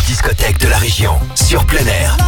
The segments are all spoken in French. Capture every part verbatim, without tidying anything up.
discothèques de la région, sur plein air.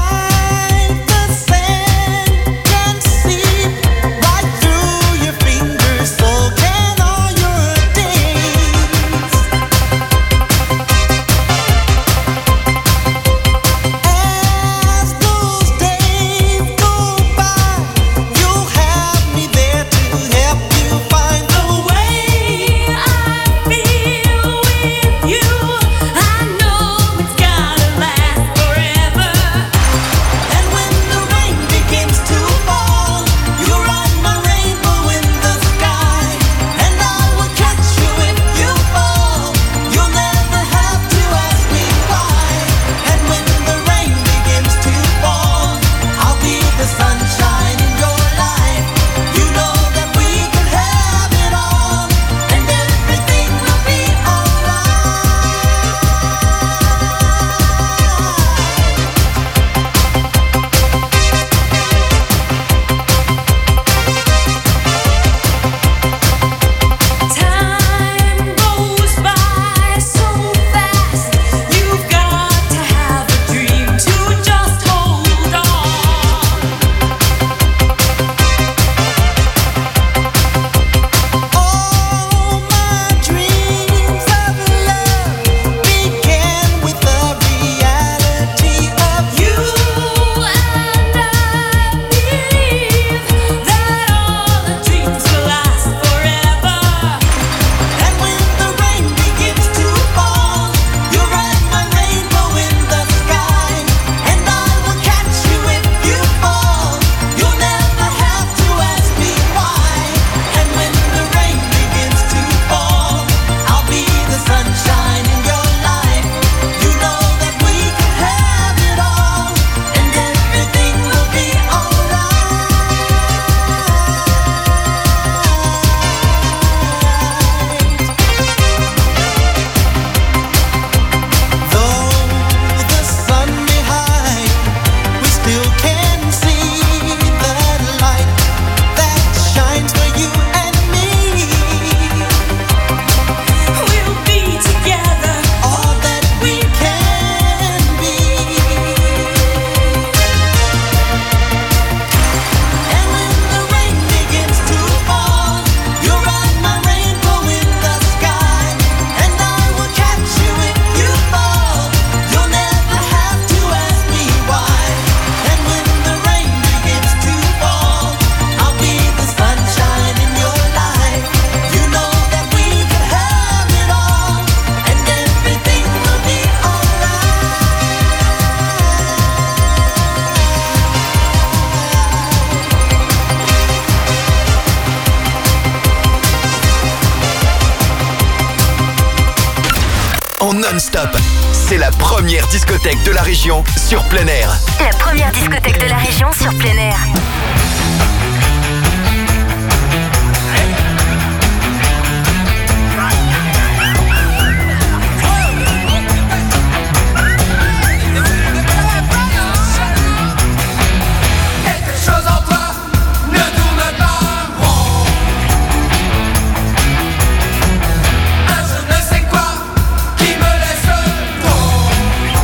Non-stop, c'est la première discothèque de la région sur plein air. La première discothèque de la région sur plein air.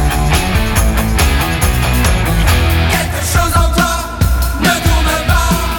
Quelque chose en toi ne tourne pas.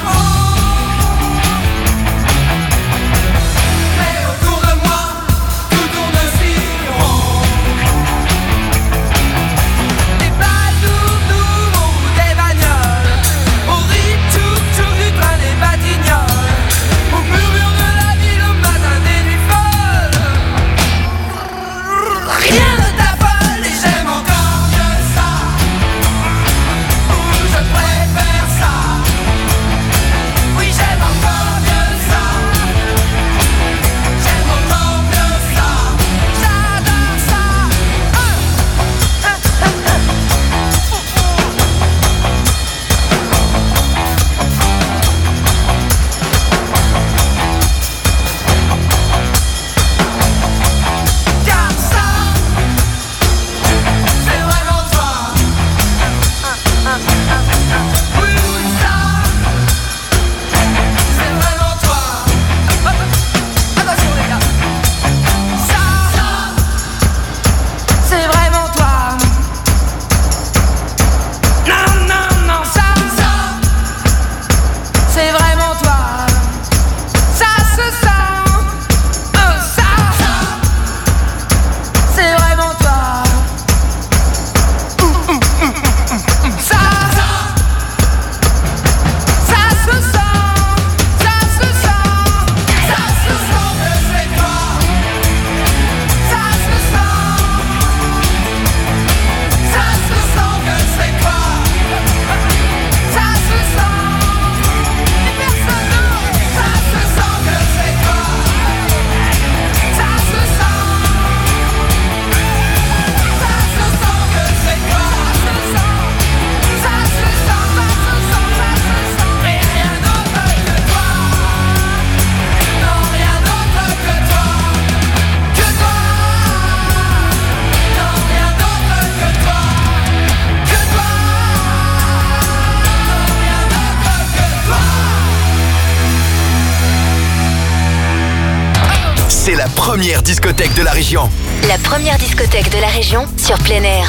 c'est la première discothèque de la région. La première discothèque de la région sur plein air.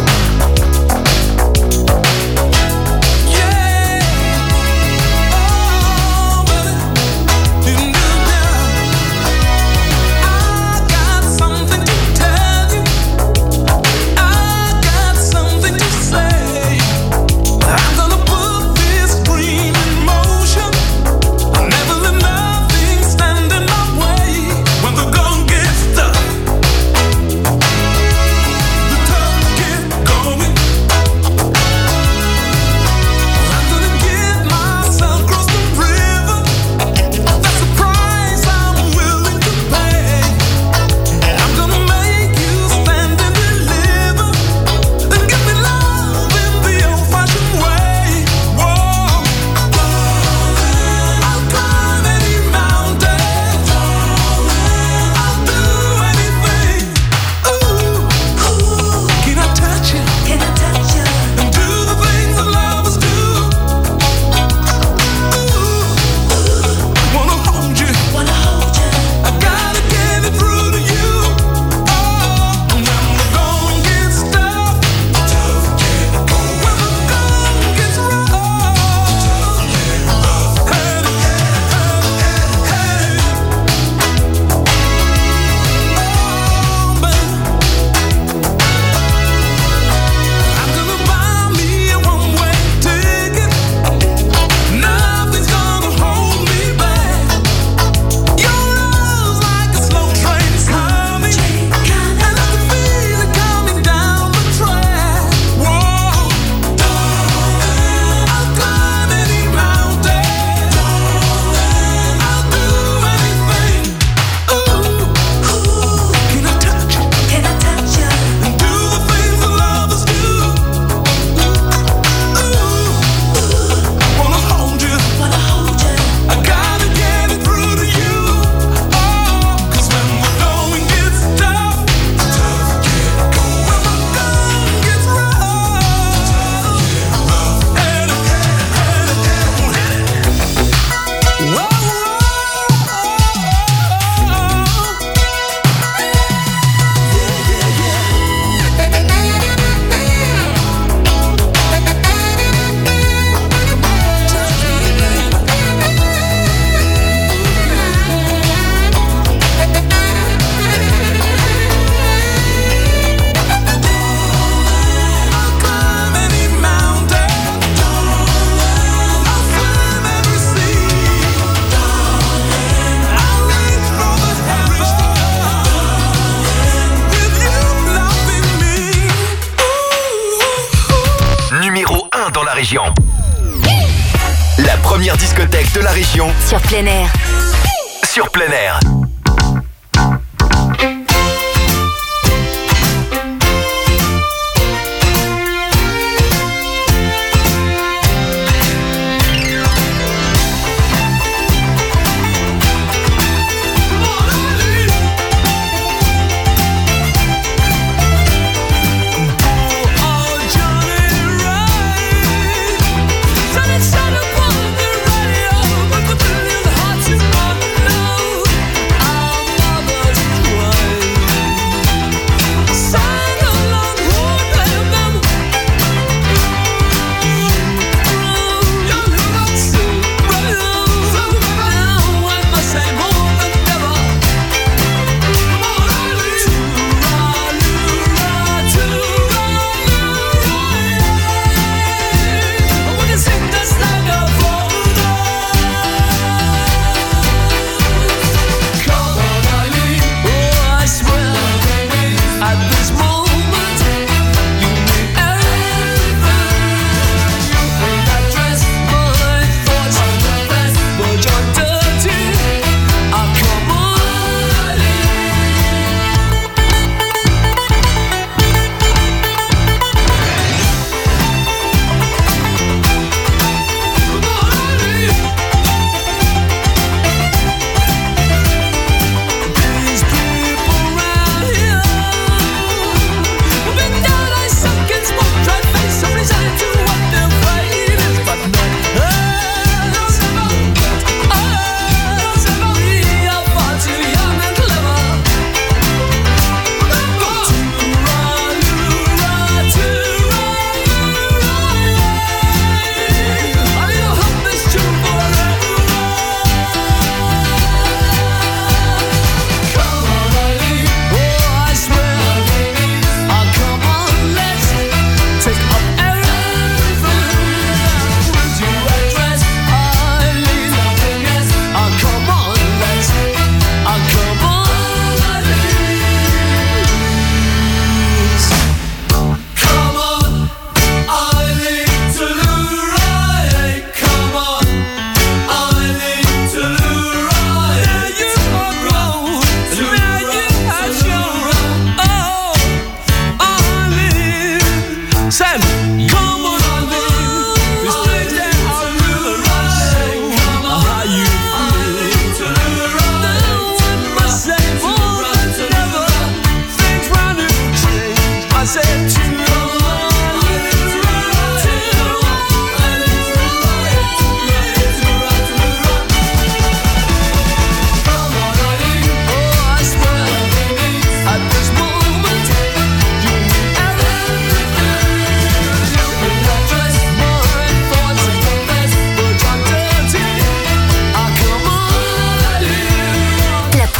La première discothèque de la région sur plein air. Sur plein air. I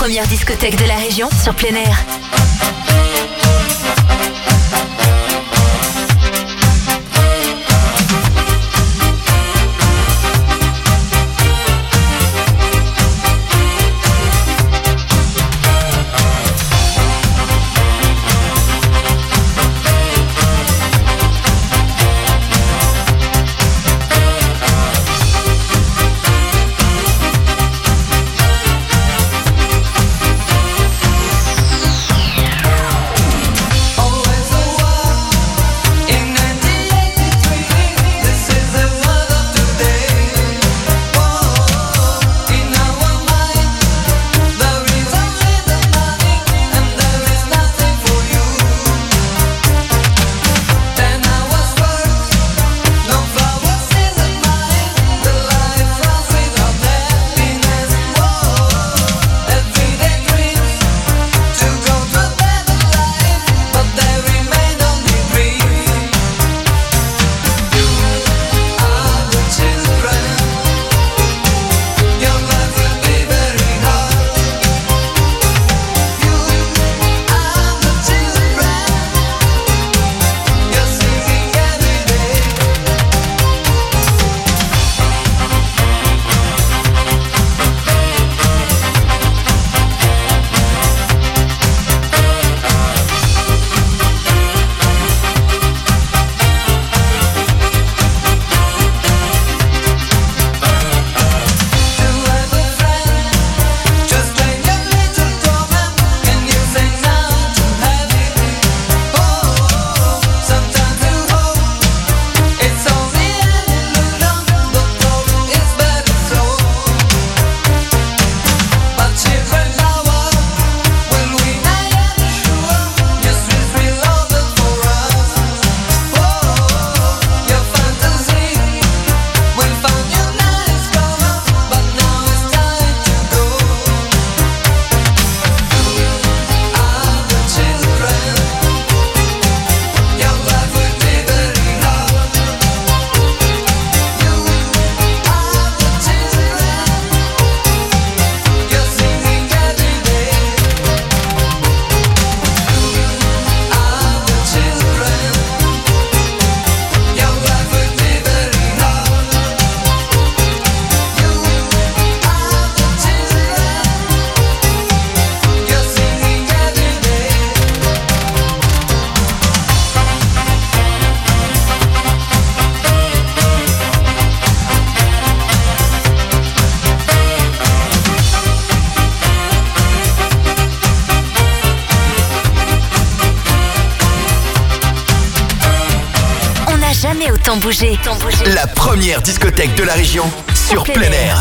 première discothèque de la région sur plein air. Autant bouger. La première discothèque de la région sur plein air.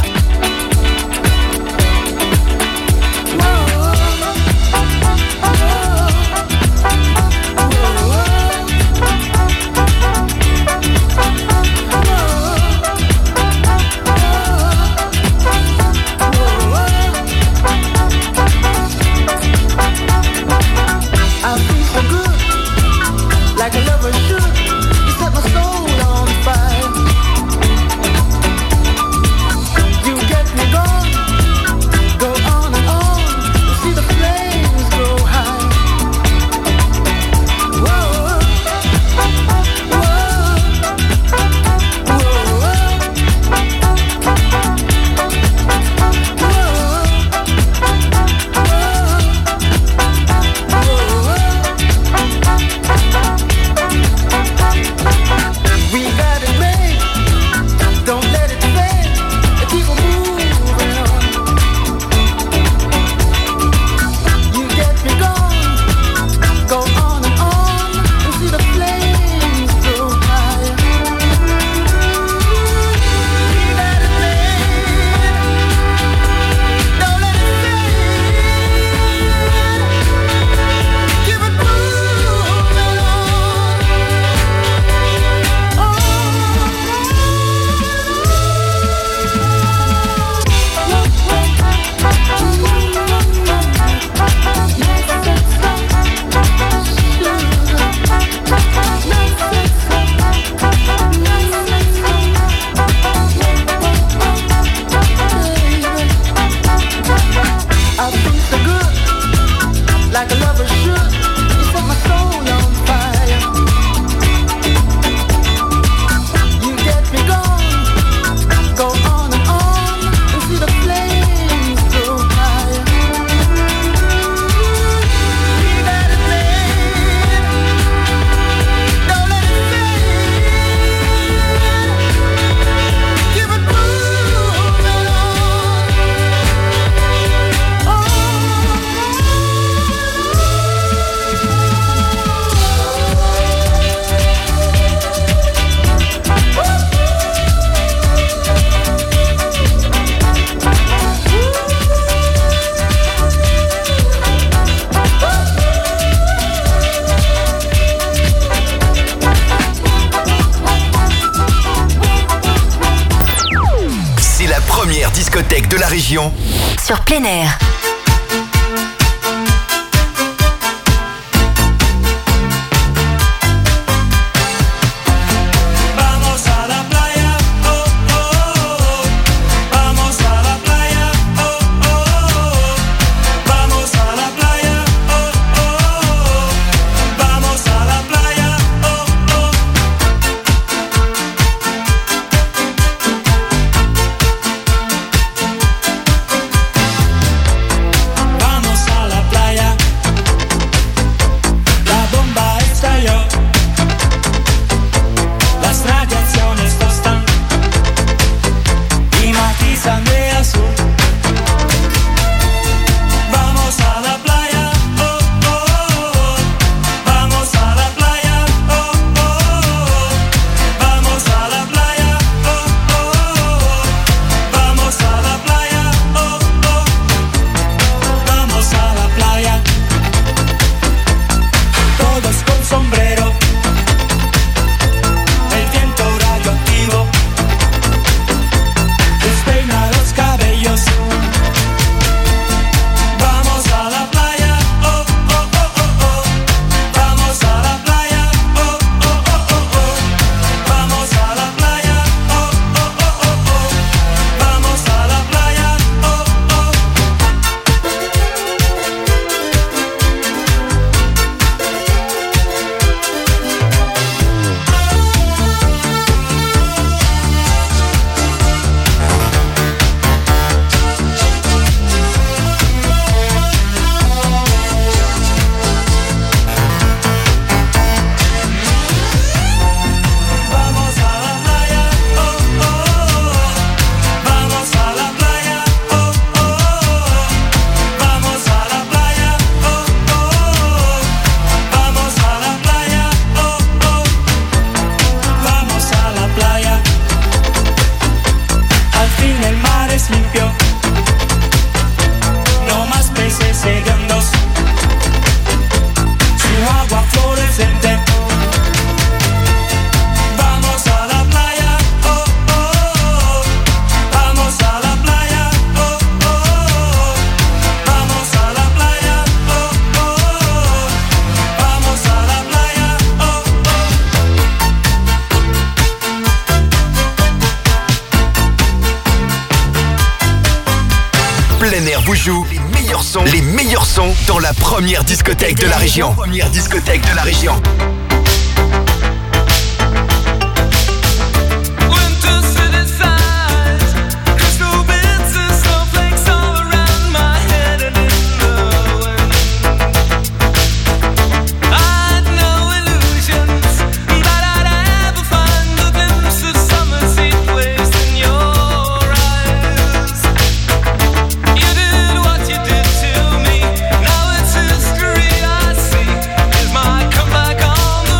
You région sur plein air. Les meilleurs sons, les meilleurs sons dans la première discothèque de la région. Première discothèque de la région. Come back on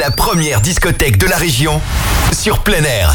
la première discothèque de la région sur plein air.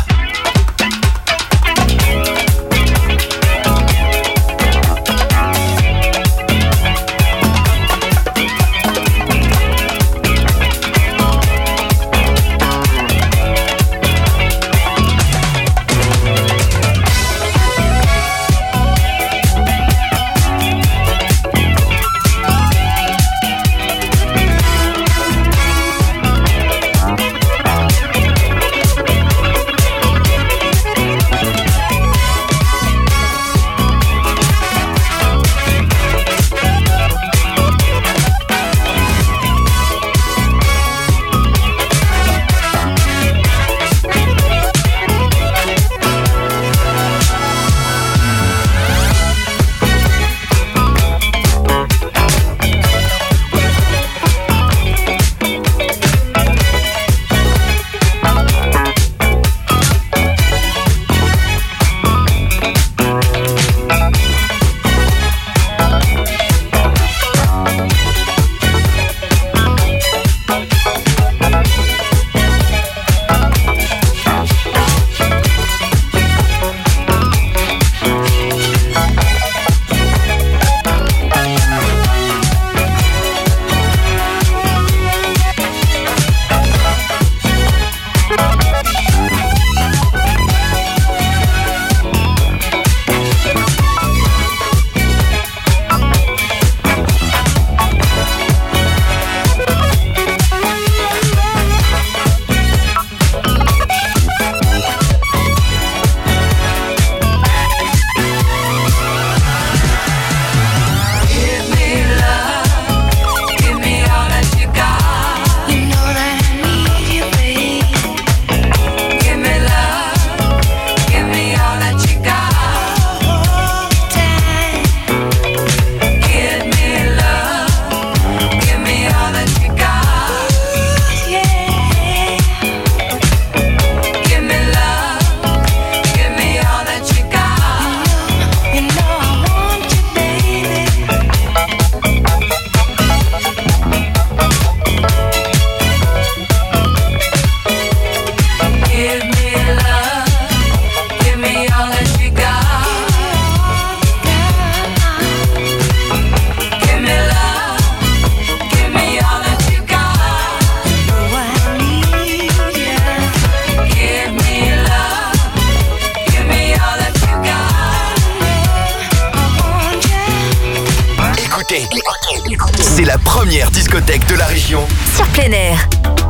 C'est la première discothèque de la région sur plein air.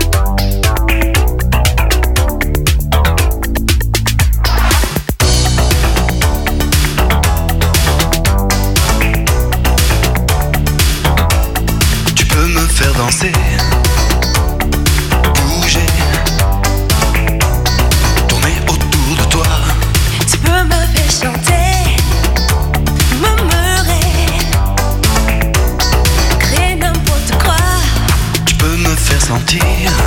Tu peux me faire danser, bouger, tourner autour de toi. Tu peux me faire chanter, murmurer, créer n'importe quoi. Tu peux me faire sentir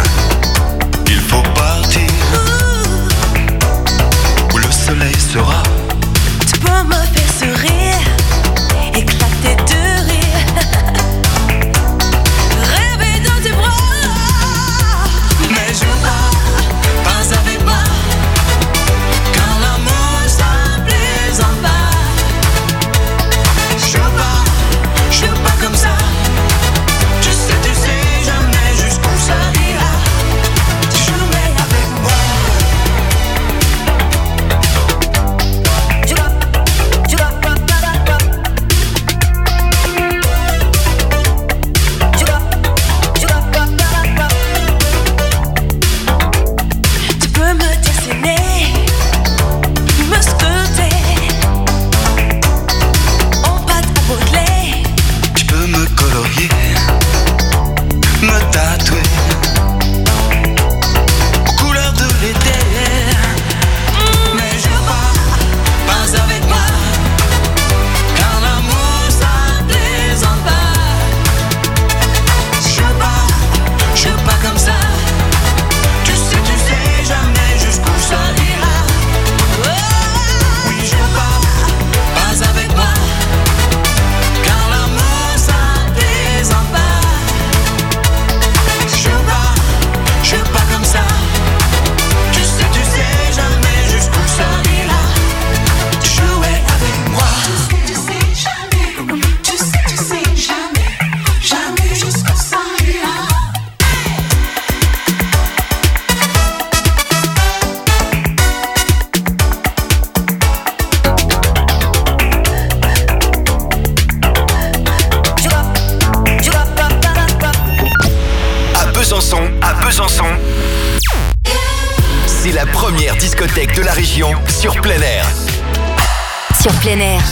discothèque de la région sur plein air. Sur plein air.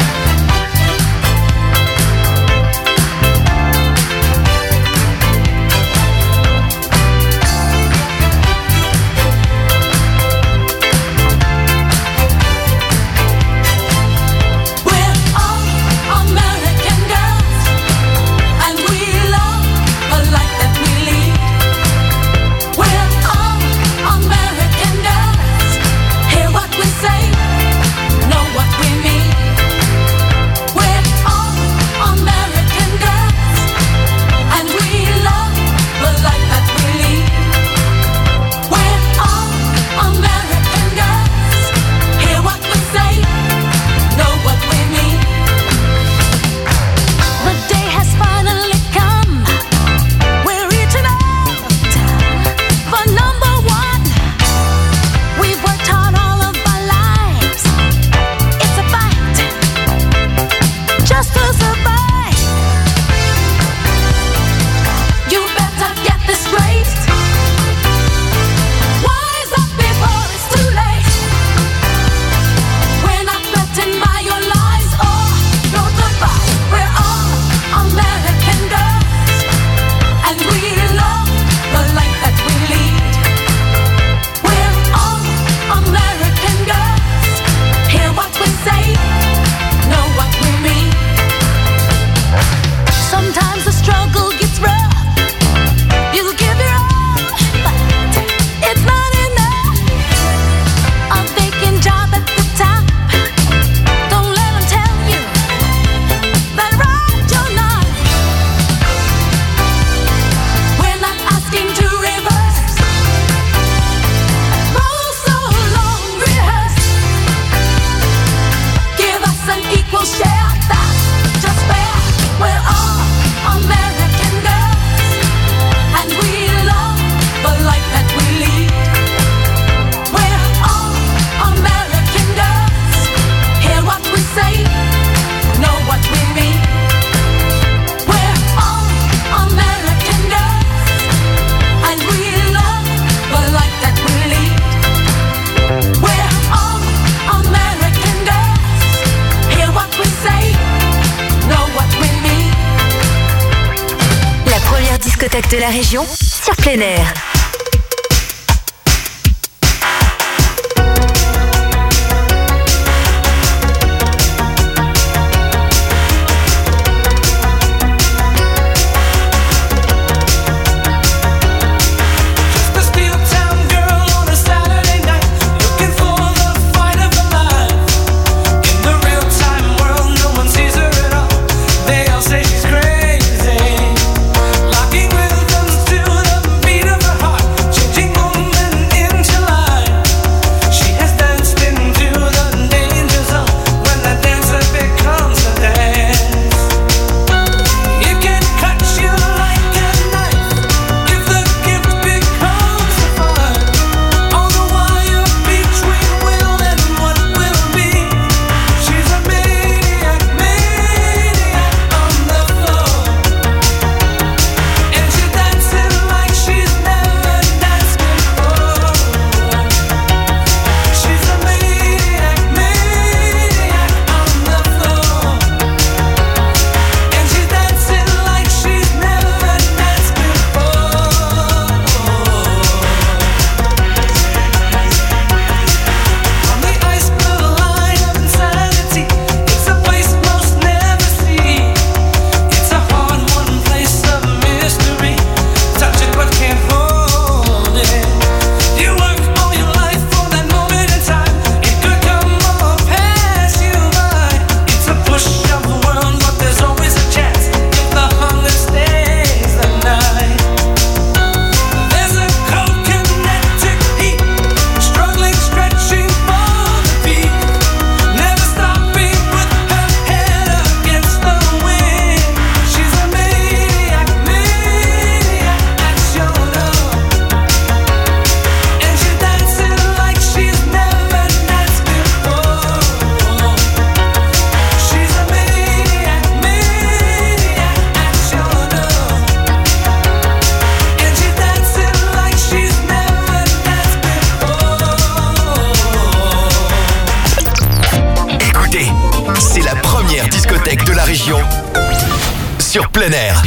De la région sur plein air. Say she's crazy, locking rhythms to the beat of her heart. région sur plein air.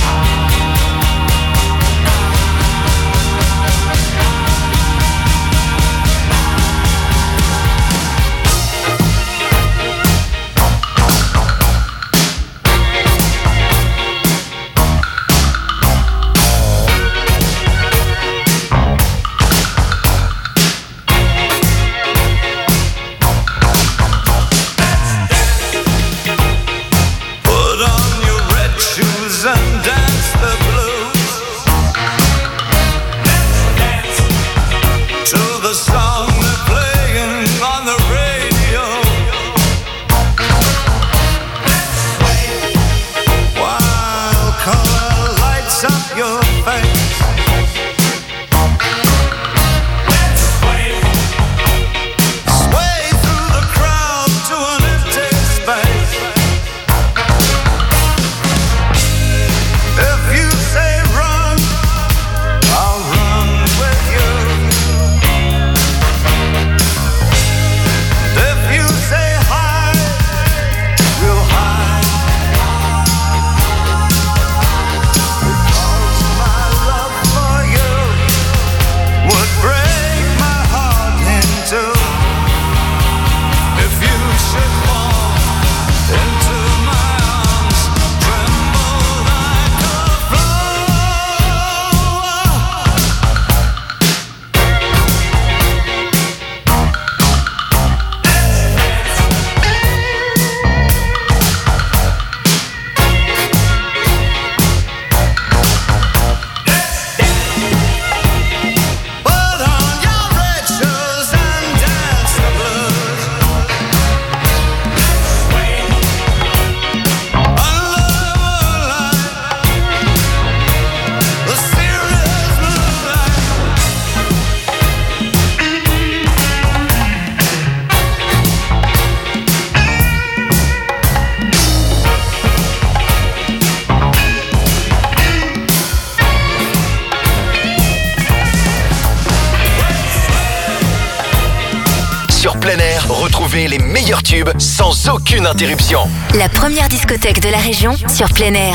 Retrouvez les meilleurs tubes sans aucune interruption. La première discothèque de la région sur plein air.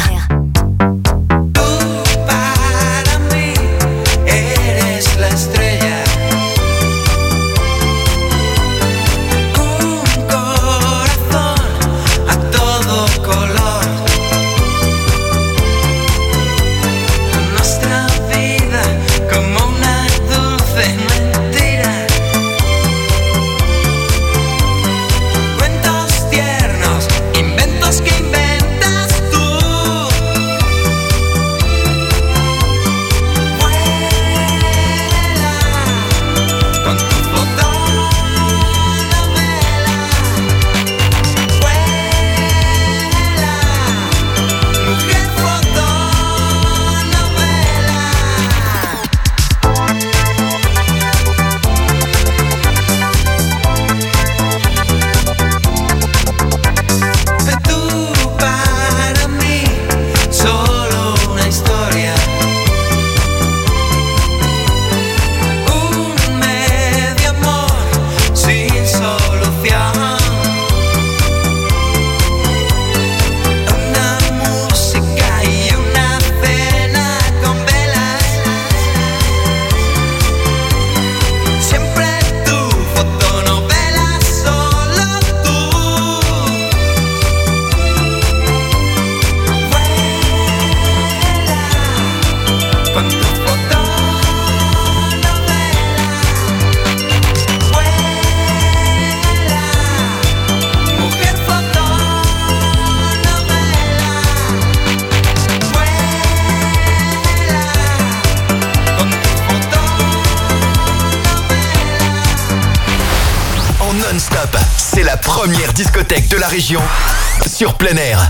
Non-stop, c'est la première discothèque de la région sur plein air.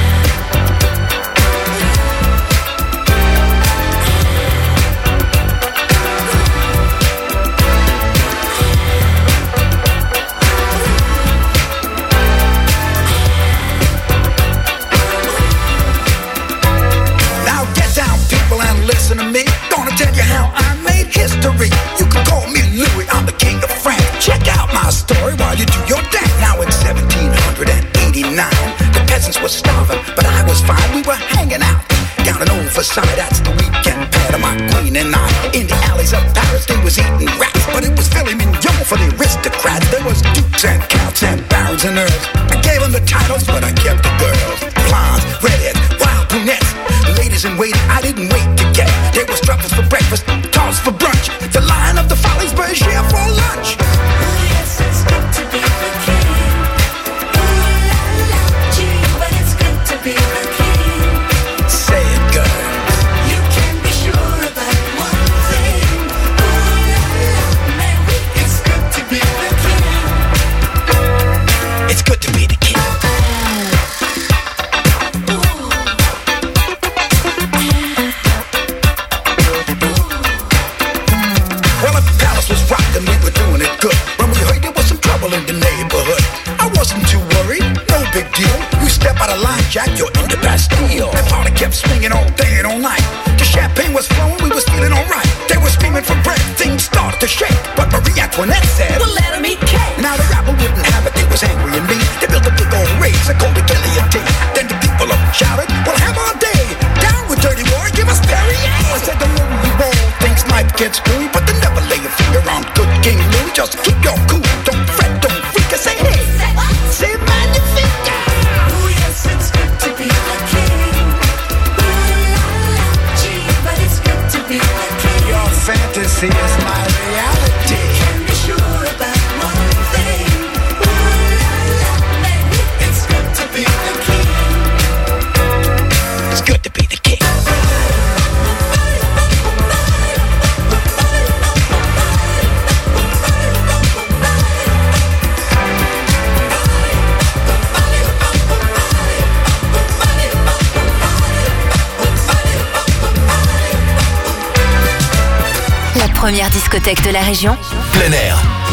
Now get down, people, and listen to me. Gonna tell you how I made history. You can call me Louis, I'm the king of France. Check out my story while you do your dance. Now in seventeen eighty-nine, the peasants were starving, but dukes and counts and barons and earls. I gave them the titles, but I kept the girls. Blondes, redheads, wild brunettes, ladies in waiting, I didn't wait to get. There was truffles for breakfast, toss for brunch. The Lion of the Follies, Berger for lunch. Yes, it's good to be the king. Ooh la la, gee, but it's good to be the king. Say it, girl. You can be sure about one thing. Ooh la la, man, it's good to be the king. It's good to be the king. Well, if the palace was rockin', we were doing it good. When we heard there was some trouble in the neighborhood, I wasn't too worried, no big deal. You step out of line, Jack, you're in the Bastille. The party kept swinging all day and all night. The champagne was flowing, we was feeling alright. They were screaming for bread, things started to shake. But Marie Antoinette said, Well, let 'em eat cake. now the rabble wouldn't have it, they was angry and mean. They built a big old race, they called it guillotine. Then the people up shouted, well, have our day. Down with dirty war, give us Perrier. I said, the more you roll, things might get screwy, but they never lay a finger on good King Louis. Just keep your cool, don't fret, don't freak. I say, hey, Say what? say magnifique. Ooh, yes, it's good to be the king. Ooh la la, gee, but it's good to be the king. Your fantasy is my reality. Can be sure about one thing. Ooh la la, man, it's good to be the king. It's good to be the king. La première discothèque de la région. Plein air.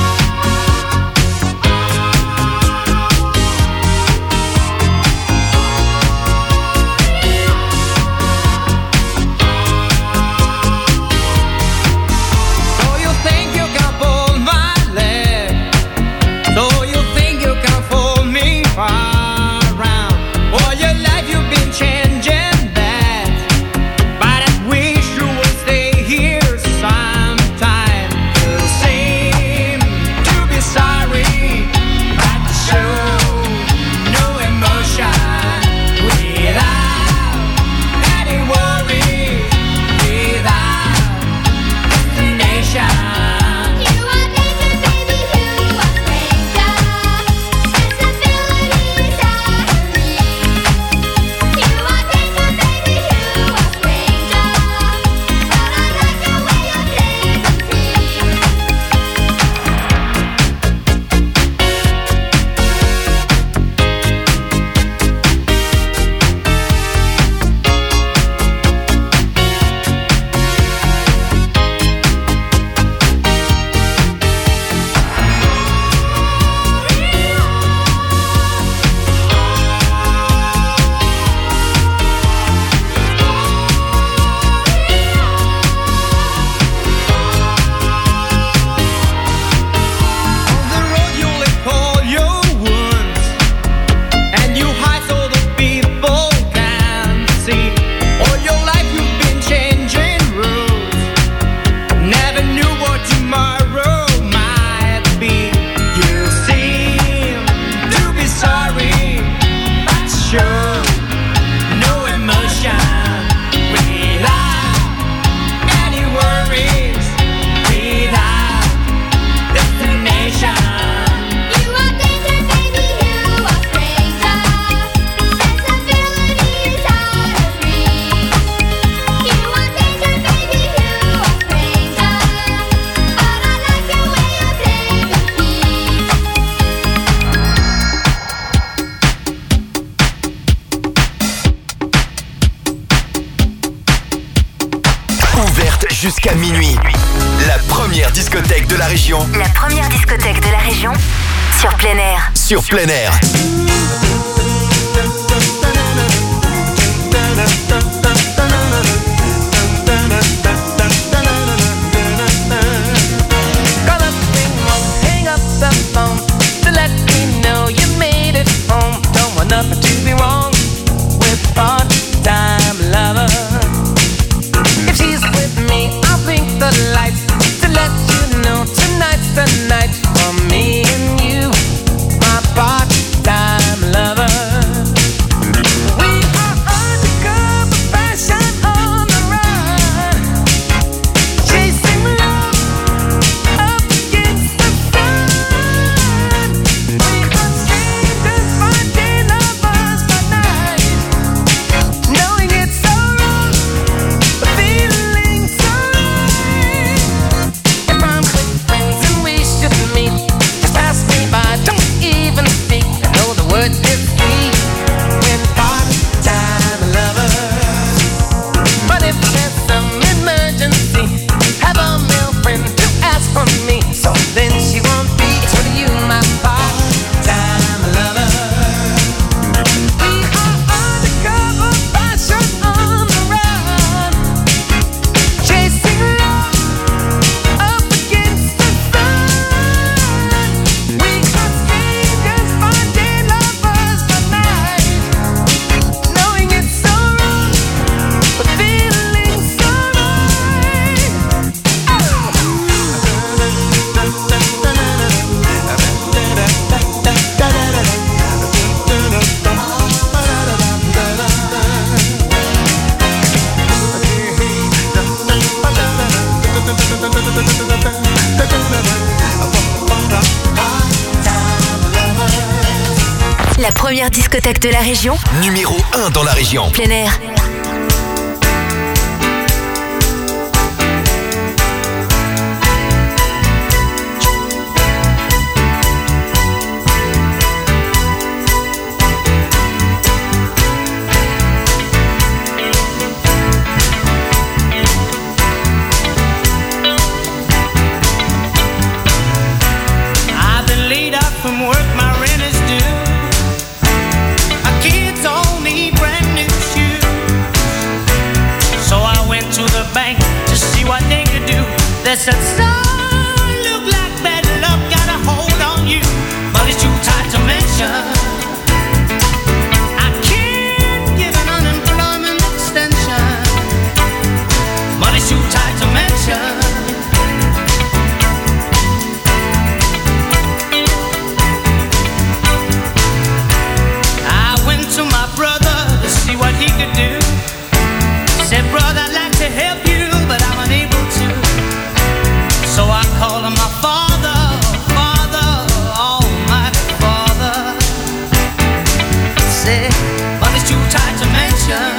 So you think you can pull my leg? So you think you can fool me around? All your life you've been changing that, but I wish you would stay here sometime. You seem to be sorry, but you show no emotion without any worry, without destination. You are danger, baby, you are stranger. Sensibilities out of reach. You are danger, baby, you are stranger. But I like the way you take the On the road you lick all your wounds, and you hide so the people can see. All your life you've been changing rules, never knew what tomorrow might be. You seem to be sorry, but show no emotion, without any worries, without destination. You are danger, baby, you are stranger. Sensibilities out of reach. You are danger, baby, you are stranger. But I like the way you take the peace. Ouverte jusqu'à minuit. La première discothèque de la région. La première discothèque de la région. Sur plein air. Sur plein air. Call up, ring home, hang up the phone to let me know you made it home. Don't want nothing to be wrong with part-time lover. If she's with me, I'll blink the lights to let you know tonight's the night for me and you. La première discothèque de la région. Numéro un dans la région. Plein air. From work, my rent is due. My kids all need brand new shoes. So I went to the bank to see what they could do. They said, son, look like bad luck got a hold on you, but it's too tight to mention. I can't give an unemployment extension, but it's too tight to mention. What he could do. Said, brother, I'd like to help you, but I'm unable to. So I called him my father, father, almighty father. Said, but it's too tight to mention.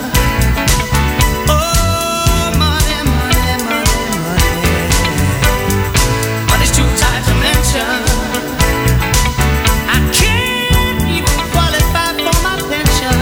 Oh, money, money, money, money. But it's too tight to mention. I can't even qualify for my pension.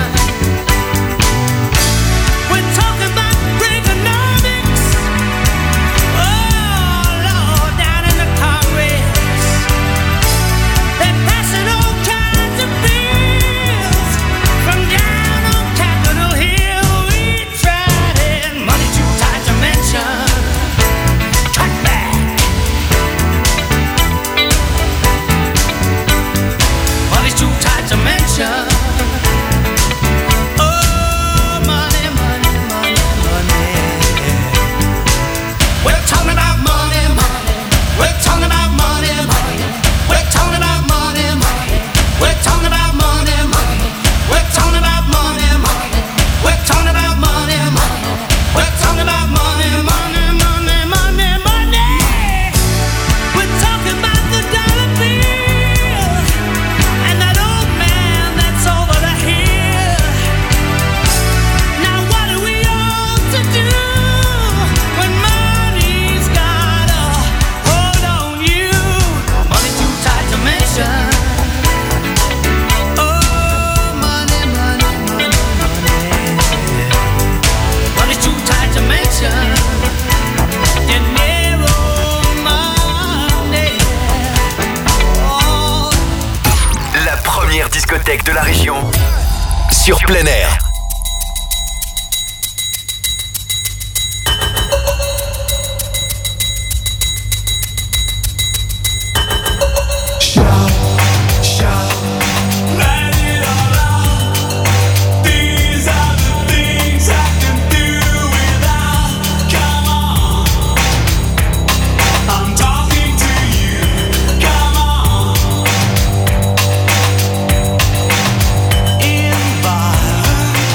De la région sur plein air. In bars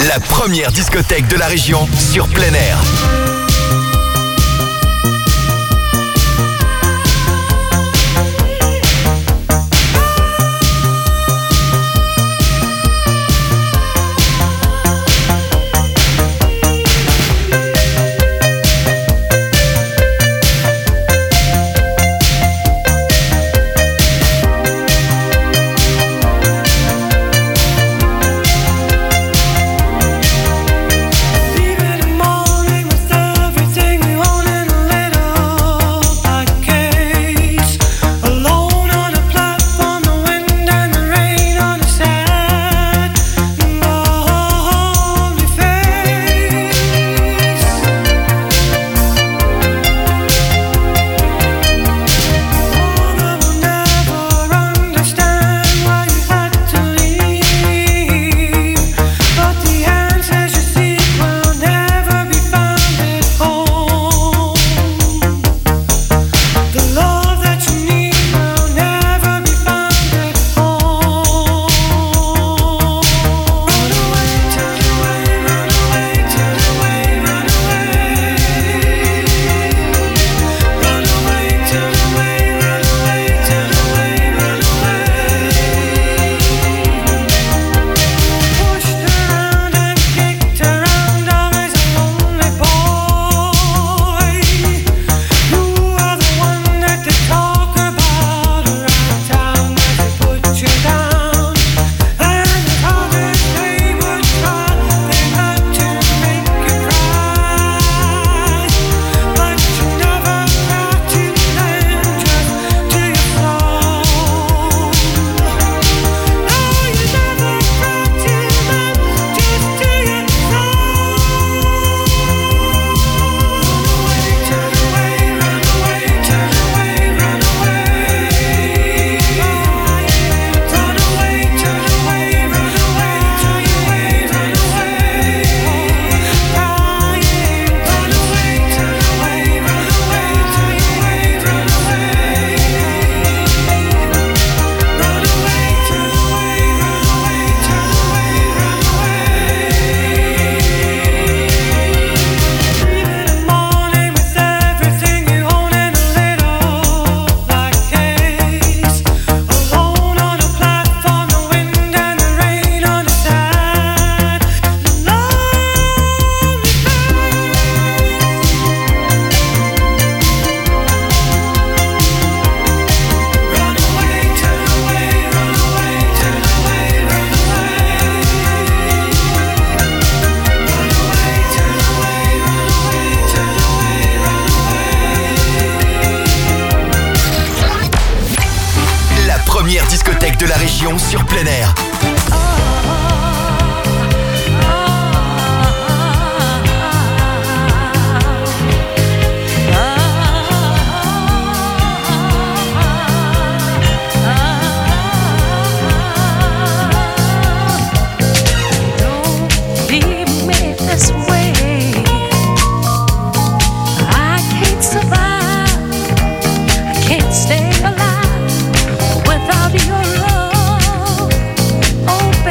La première discothèque de la région sur plein air. de la région sur plein air. Stay alive without your love. Oh,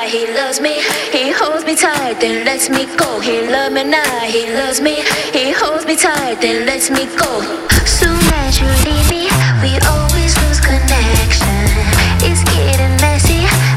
he loves me. He holds me tight, then lets me go. He loves me now, he loves me. He holds me tight, then lets me go. Soon as you leave me, we all